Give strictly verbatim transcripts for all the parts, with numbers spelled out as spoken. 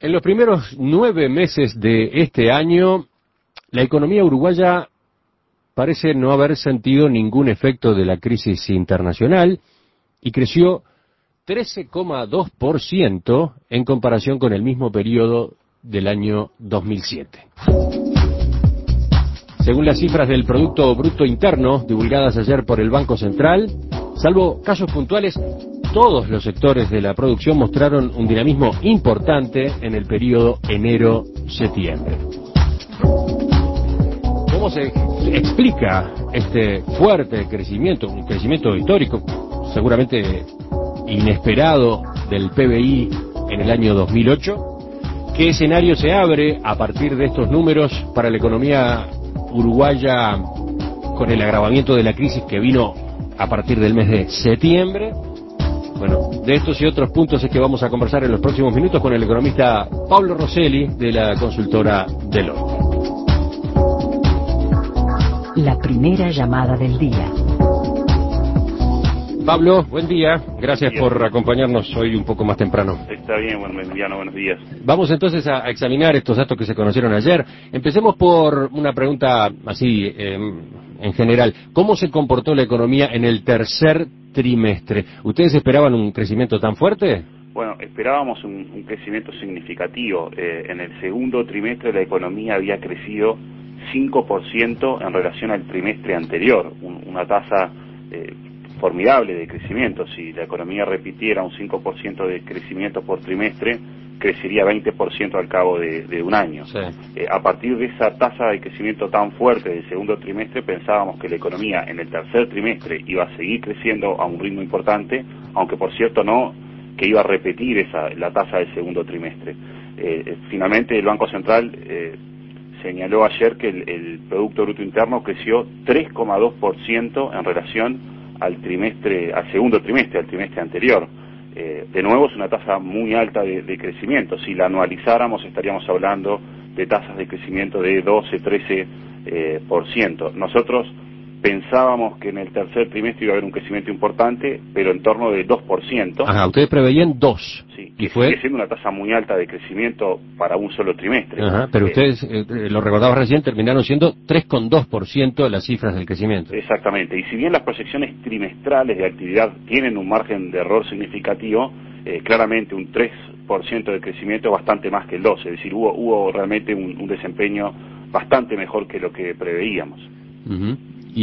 En los primeros nueve meses de este año, la economía uruguaya parece no haber sentido ningún efecto de la crisis internacional y creció trece coma dos por ciento en comparación con el mismo periodo del año dos mil siete. Según las cifras del Producto Bruto Interno divulgadas ayer por el Banco Central, salvo casos puntuales, todos los sectores de la producción mostraron un dinamismo importante en el periodo enero-septiembre. ¿Cómo se explica este fuerte crecimiento, un crecimiento histórico, seguramente inesperado, del P B I en el año dos mil ocho? ¿Qué escenario se abre a partir de estos números para la economía uruguaya con el agravamiento de la crisis que vino a partir del mes de septiembre? Bueno, de estos y otros puntos es que vamos a conversar en los próximos minutos con el economista Pablo Rosselli de la consultora Deloitte. La primera llamada del día. Pablo, buen día. Gracias bien por acompañarnos hoy un poco más temprano. Está bien, bueno, Emiliano, buenos días. Vamos entonces a, a examinar estos datos que se conocieron ayer. Empecemos por una pregunta así, eh, en general. ¿Cómo se comportó la economía en el tercer trimestre? ¿Ustedes esperaban un crecimiento tan fuerte? Bueno, esperábamos un, un crecimiento significativo. Eh, en el segundo trimestre la economía había crecido cinco por ciento en relación al trimestre anterior, un, una tasa eh, formidable de crecimiento. Si la economía repitiera un cinco por ciento de crecimiento por trimestre, crecería veinte por ciento al cabo de, de un año. Sí. Eh, a partir de esa tasa de crecimiento tan fuerte del segundo trimestre, pensábamos que la economía en el tercer trimestre iba a seguir creciendo a un ritmo importante, aunque por cierto no que iba a repetir esa la tasa del segundo trimestre. Eh, finalmente el Banco Central eh, señaló ayer que el, el Producto Bruto Interno creció tres coma dos por ciento en relación al trimestre, al segundo trimestre, al trimestre anterior. Eh, de nuevo es una tasa muy alta de, de crecimiento. Si la anualizáramos estaríamos hablando de tasas de crecimiento de doce, trece eh, por ciento. Nosotros pensábamos que en el tercer trimestre iba a haber un crecimiento importante, pero en torno de dos por ciento. Ajá, ustedes preveían dos. Sí, ¿Y que fue? sigue siendo una tasa muy alta de crecimiento para un solo trimestre. Ajá, pero eh, ustedes, eh, lo recordaba recién, terminaron siendo tres coma dos por ciento las cifras del crecimiento. Exactamente, y si bien las proyecciones trimestrales de actividad tienen un margen de error significativo, eh, claramente un tres por ciento de crecimiento es bastante más que el doce por ciento, es decir, hubo, hubo realmente un, un desempeño bastante mejor que lo que preveíamos. Uh-huh.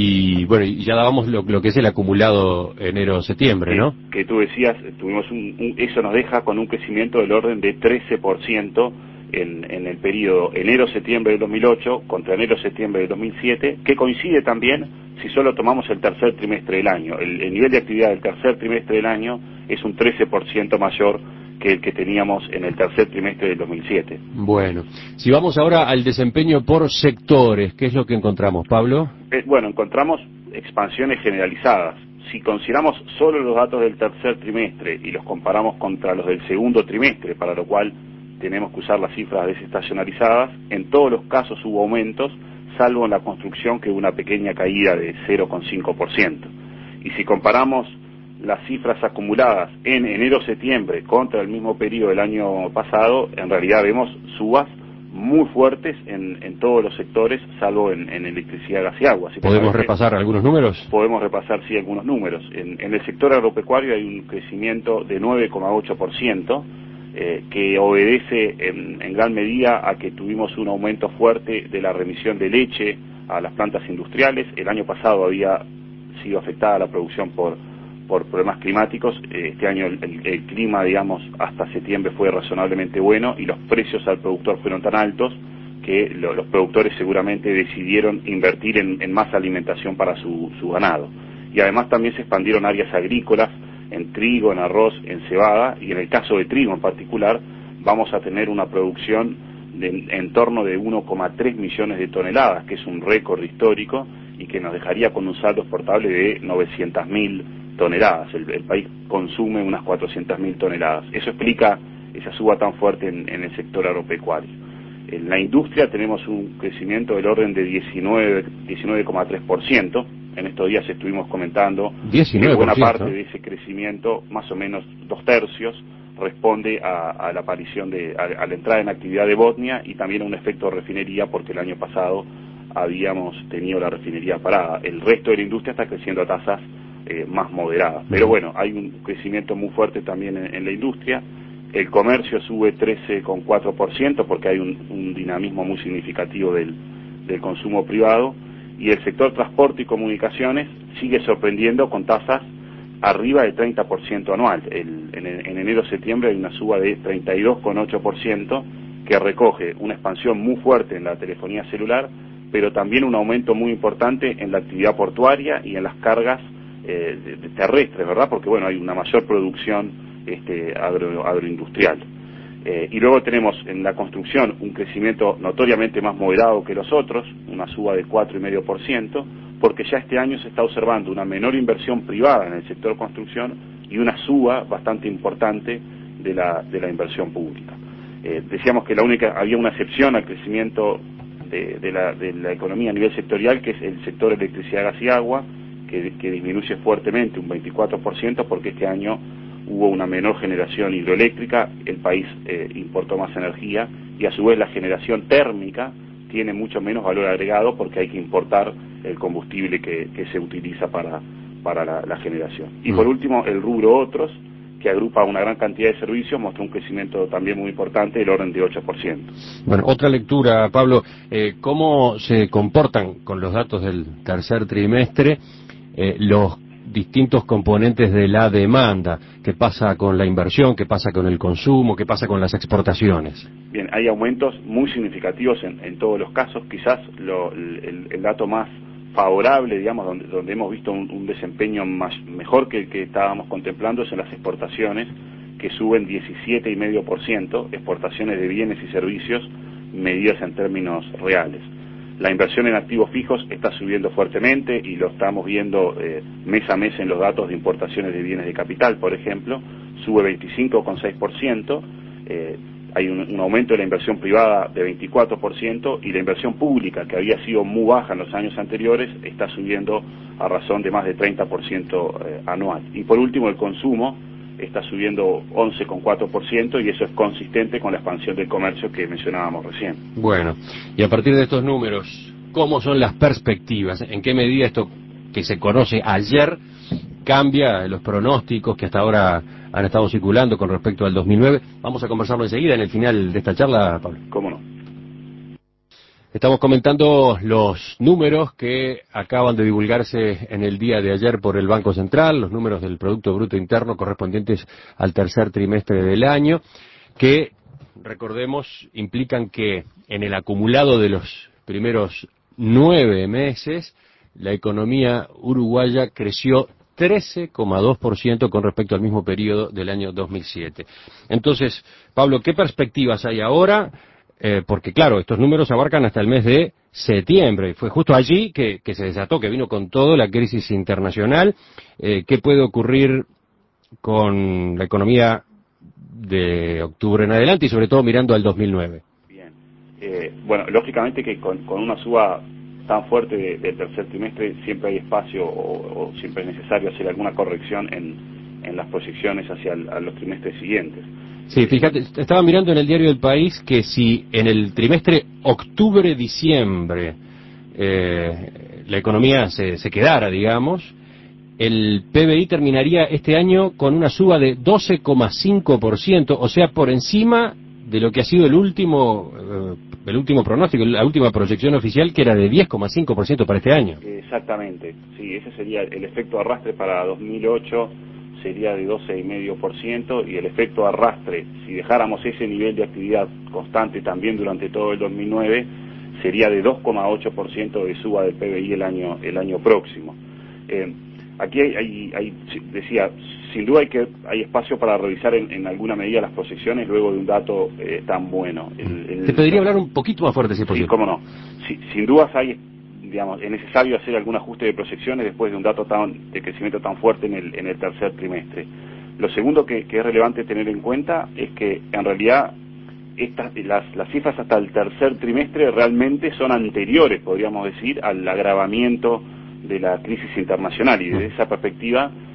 Y bueno, y ya dábamos lo, lo que es el acumulado enero-septiembre, ¿no? Que, que tú decías, tuvimos un, un, eso nos deja con un crecimiento del orden de trece por ciento en, en el periodo enero-septiembre del dos mil ocho contra enero-septiembre del dos mil siete, que coincide también si solo tomamos el tercer trimestre del año. El, el nivel de actividad del tercer trimestre del año es un trece por ciento mayor que el que teníamos en el tercer trimestre del dos mil siete. Bueno, si vamos ahora al desempeño por sectores, ¿qué es lo que encontramos, Pablo? Eh, bueno, encontramos expansiones generalizadas. Si consideramos solo los datos del tercer trimestre y los comparamos contra los del segundo trimestre, para lo cual tenemos que usar las cifras desestacionalizadas, en todos los casos hubo aumentos, salvo en la construcción que hubo una pequeña caída de cero coma cinco por ciento. Y si comparamos las cifras acumuladas en enero-septiembre contra el mismo periodo del año pasado, en realidad vemos subas muy fuertes en, en todos los sectores, salvo en, en electricidad, gas y agua. Si ¿Podemos parece, repasar algunos números? Podemos repasar, sí, algunos números. En, en el sector agropecuario hay un crecimiento de nueve coma ocho por ciento, eh, que obedece en, en gran medida a que tuvimos un aumento fuerte de la remisión de leche a las plantas industriales. El año pasado había sido afectada la producción por por problemas climáticos. Este año el, el, el clima, digamos, hasta septiembre fue razonablemente bueno y los precios al productor fueron tan altos que lo, los productores seguramente decidieron invertir en, en más alimentación para su, su ganado. Y además también se expandieron áreas agrícolas en trigo, en arroz, en cebada, y en el caso de trigo en particular vamos a tener una producción de en torno de uno coma tres millones de toneladas, que es un récord histórico y que nos dejaría con un saldo exportable de novecientas mil toneladas. El, el país consume unas cuatrocientas mil toneladas. Eso explica esa suba tan fuerte en, en el sector agropecuario. En la industria tenemos un crecimiento del orden de diecinueve coma tres por ciento. En estos días estuvimos comentando diecinueve por ciento. Que buena parte de ese crecimiento, más o menos dos tercios, responde a, a la aparición de, a, a la entrada en actividad de Botnia y también a un efecto refinería, porque el año pasado habíamos tenido la refinería parada. El resto de la industria está creciendo a tasas eh, más moderadas. Pero bueno, hay un crecimiento muy fuerte también en, en la industria. El comercio sube trece coma cuatro por ciento porque hay un, un dinamismo muy significativo del, del consumo privado. Y el sector transporte y comunicaciones sigue sorprendiendo con tasas arriba del treinta por ciento anual. El, en, en enero-septiembre hay una suba de treinta y dos coma ocho por ciento que recoge una expansión muy fuerte en la telefonía celular, pero también un aumento muy importante en la actividad portuaria y en las cargas eh, de, de terrestres, ¿verdad? Porque, bueno, hay una mayor producción este, agro, agroindustrial. Eh, y luego tenemos en la construcción un crecimiento notoriamente más moderado que los otros, una suba de cuatro coma cinco por ciento, porque ya este año se está observando una menor inversión privada en el sector construcción y una suba bastante importante de la, de la inversión pública. Eh, decíamos que la única, había una excepción al crecimiento de, de, la, de la economía a nivel sectorial, que es el sector electricidad, gas y agua, que, que disminuye fuertemente, un veinticuatro por ciento, porque este año hubo una menor generación hidroeléctrica, el país eh, importó más energía, y a su vez la generación térmica tiene mucho menos valor agregado porque hay que importar el combustible que, que se utiliza para, para la, la generación. Y por último, el rubro otros, que agrupa una gran cantidad de servicios, mostró un crecimiento también muy importante del orden de ocho por ciento. Bueno, otra lectura, Pablo, eh, ¿cómo se comportan con los datos del tercer trimestre eh, los distintos componentes de la demanda? ¿Qué pasa con la inversión? ¿Qué pasa con el consumo? ¿Qué pasa con las exportaciones? Bien, hay aumentos muy significativos en, en todos los casos. Quizás lo, el, el dato más favorable, digamos, donde, donde hemos visto un, un desempeño más, mejor que el que estábamos contemplando, es en las exportaciones, que suben diecisiete coma cinco por ciento, exportaciones de bienes y servicios medidas en términos reales. La inversión en activos fijos está subiendo fuertemente y lo estamos viendo eh, mes a mes en los datos de importaciones de bienes de capital, por ejemplo, sube veinticinco coma seis por ciento, eh, hay un, un aumento de la inversión privada de veinticuatro por ciento y la inversión pública, que había sido muy baja en los años anteriores, está subiendo a razón de más de treinta por ciento eh, anual. Y por último, el consumo está subiendo once coma cuatro por ciento y eso es consistente con la expansión del comercio que mencionábamos recién. Bueno, y a partir de estos números, ¿cómo son las perspectivas? ¿En qué medida esto que se conoce ayer cambia los pronósticos que hasta ahora han estado circulando con respecto al dos mil nueve? Vamos a conversarlo enseguida en el final de esta charla, Pablo. ¿Cómo no? Estamos comentando los números que acaban de divulgarse en el día de ayer por el Banco Central, los números del Producto Bruto Interno correspondientes al tercer trimestre del año, que, recordemos, implican que en el acumulado de los primeros nueve meses, la economía uruguaya creció trece coma dos por ciento con respecto al mismo periodo del año dos mil siete. Entonces, Pablo, ¿qué perspectivas hay ahora? Eh, porque claro, estos números abarcan hasta el mes de septiembre, y fue justo allí que, que se desató, que vino con todo la crisis internacional. Eh, ¿Qué puede ocurrir con la economía de octubre en adelante y sobre todo mirando al dos mil nueve? Bien, eh, bueno, lógicamente que con, con una suba tan fuerte de, del tercer trimestre siempre hay espacio o, o siempre es necesario hacer alguna corrección en, en las proyecciones hacia el, a los trimestres siguientes. Sí, fíjate, estaba mirando en el diario El País que si en el trimestre octubre-diciembre eh, la economía se, se quedara, digamos, el P B I terminaría este año con una suba de doce coma cinco por ciento, o sea, por encima de lo que ha sido el último eh, el último pronóstico, la última proyección oficial, que era de diez coma cinco por ciento para este año. Exactamente, sí, ese sería el efecto arrastre para dos mil ocho, sería de doce coma cinco por ciento y el efecto arrastre, si dejáramos ese nivel de actividad constante también durante todo el dos mil nueve, sería de dos coma ocho por ciento de suba del P B I el año el año próximo. Eh, aquí hay, hay, hay, decía, sin duda hay que hay espacio para revisar en, en alguna medida las proyecciones luego de un dato eh, tan bueno. El, el, Te pediría hablar un poquito más fuerte, si es posible. Sí, cómo no. Si, sin dudas hay, digamos, es necesario hacer algún ajuste de proyecciones después de un dato tan de crecimiento tan fuerte en el, en el tercer trimestre. Lo segundo que, que es relevante tener en cuenta es que en realidad estas, las, las cifras hasta el tercer trimestre realmente son anteriores, podríamos decir, al agravamiento de la crisis internacional, y desde esa perspectiva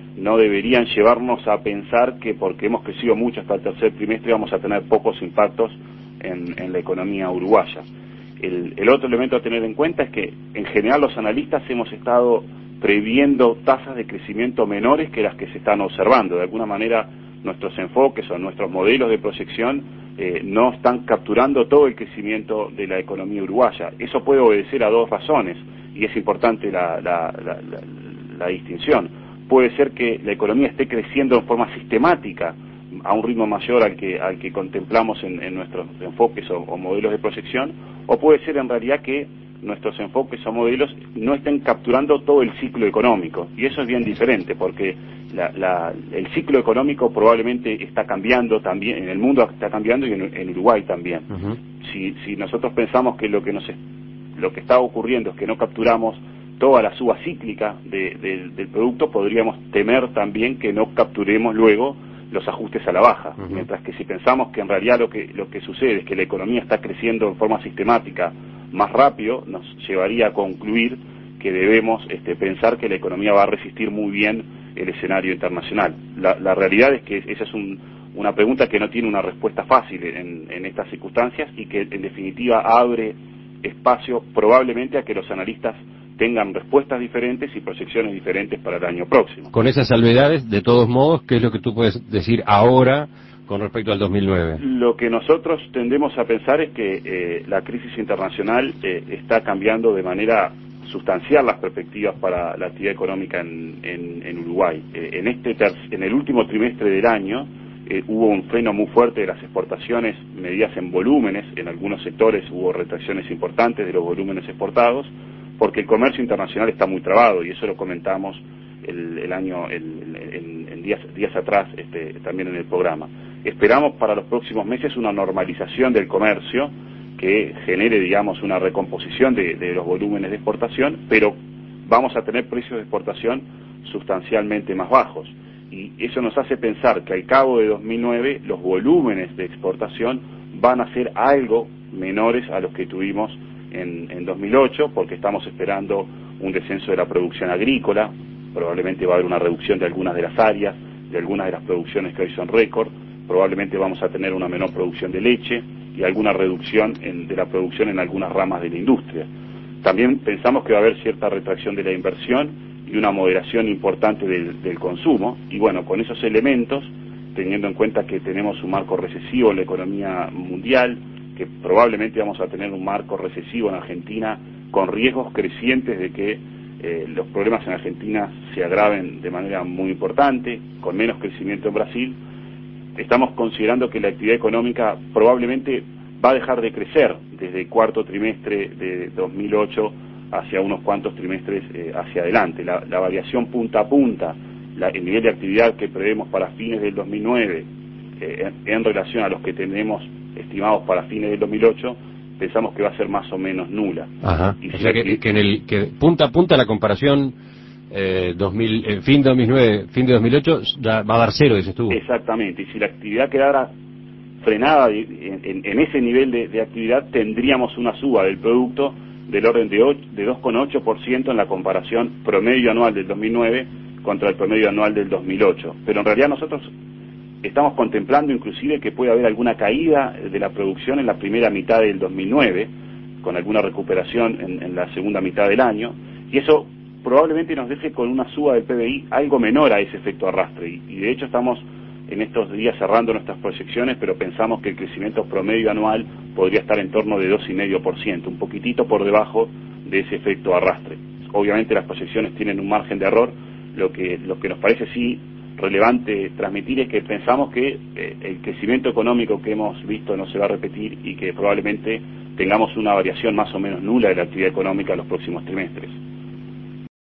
no deberían llevarnos a pensar que porque hemos crecido mucho hasta el tercer trimestre vamos a tener pocos impactos en, en la economía uruguaya. El, el otro elemento a tener en cuenta es que en general los analistas hemos estado previendo tasas de crecimiento menores que las que se están observando. De alguna manera nuestros enfoques o nuestros modelos de proyección eh, no están capturando todo el crecimiento de la economía uruguaya. Eso puede obedecer a dos razones y es importante la, la, la, la, la distinción. Puede ser que la economía esté creciendo en forma sistemática a un ritmo mayor al que al que contemplamos en, en nuestros enfoques o, o modelos de proyección, o puede ser en realidad que nuestros enfoques o modelos no estén capturando todo el ciclo económico, y eso es bien diferente, porque la, la, el ciclo económico probablemente está cambiando también, en el mundo está cambiando y en, en Uruguay también. Uh-huh. Si, si nosotros pensamos que lo que nos lo que está ocurriendo es que no capturamos toda la suba cíclica de, de, del producto, podríamos temer también que no capturemos luego los ajustes a la baja, uh-huh. Mientras que si pensamos que en realidad lo que lo que sucede es que la economía está creciendo en forma sistemática más rápido, nos llevaría a concluir que debemos este, pensar que la economía va a resistir muy bien el escenario internacional. La, la realidad es que esa es un, una pregunta que no tiene una respuesta fácil en, en estas circunstancias y que en definitiva abre espacio probablemente a que los analistas tengan respuestas diferentes y proyecciones diferentes para el año próximo. Con esas salvedades, de todos modos, ¿qué es lo que tú puedes decir ahora con respecto al dos mil nueve? Lo que nosotros tendemos a pensar es que eh, la crisis internacional eh, está cambiando de manera sustancial las perspectivas para la actividad económica en, en, en Uruguay. Eh, en, este ter en el último trimestre del año eh, hubo un freno muy fuerte de las exportaciones medidas en volúmenes, en algunos sectores hubo retracciones importantes de los volúmenes exportados, porque el comercio internacional está muy trabado, y eso lo comentamos el, el año, el, el, el días, días atrás este, también en el programa. Esperamos para los próximos meses una normalización del comercio que genere, digamos, una recomposición de, de los volúmenes de exportación, pero vamos a tener precios de exportación sustancialmente más bajos. Y eso nos hace pensar que al cabo de dos mil nueve los volúmenes de exportación van a ser algo menores a los que tuvimos en, en dos mil ocho, porque estamos esperando un descenso de la producción agrícola, probablemente va a haber una reducción de algunas de las áreas, de algunas de las producciones que hoy son récord, probablemente vamos a tener una menor producción de leche y alguna reducción en, de la producción en algunas ramas de la industria. También pensamos que va a haber cierta retracción de la inversión y una moderación importante del, del consumo, y bueno, con esos elementos, teniendo en cuenta que tenemos un marco recesivo en la economía mundial, que probablemente vamos a tener un marco recesivo en Argentina con riesgos crecientes de que eh, los problemas en Argentina se agraven de manera muy importante, con menos crecimiento en Brasil, estamos considerando que la actividad económica probablemente va a dejar de crecer desde el cuarto trimestre de dos mil ocho hacia unos cuantos trimestres eh, hacia adelante. La, la variación punta a punta, la, el nivel de actividad que prevemos para fines del dos mil nueve eh, en, en relación a los que tenemos estimados para fines del dos mil ocho, pensamos que va a ser más o menos nula. Ajá. Y o si sea que, que en el que punta a punta la comparación eh, dos mil, eh, fin de dos mil nueve, fin de dos mil ocho ya va a dar cero, dices tú. Exactamente. Y si la actividad quedara frenada en, en, en ese nivel de, de actividad, tendríamos una suba del producto del orden de, de dos coma ocho por ciento en la comparación promedio anual del dos mil nueve contra el promedio anual del dos mil ocho. Pero en realidad nosotros estamos contemplando inclusive que puede haber alguna caída de la producción en la primera mitad del dos mil nueve, con alguna recuperación en, en la segunda mitad del año, y eso probablemente nos deje con una suba del P B I algo menor a ese efecto arrastre, y, y de hecho estamos en estos días cerrando nuestras proyecciones, pero pensamos que el crecimiento promedio anual podría estar en torno de dos coma cinco por ciento, un poquitito por debajo de ese efecto arrastre. Obviamente las proyecciones tienen un margen de error, lo que, lo que nos parece sí relevante transmitir es que pensamos que eh, el crecimiento económico que hemos visto no se va a repetir y que probablemente tengamos una variación más o menos nula de la actividad económica en los próximos trimestres.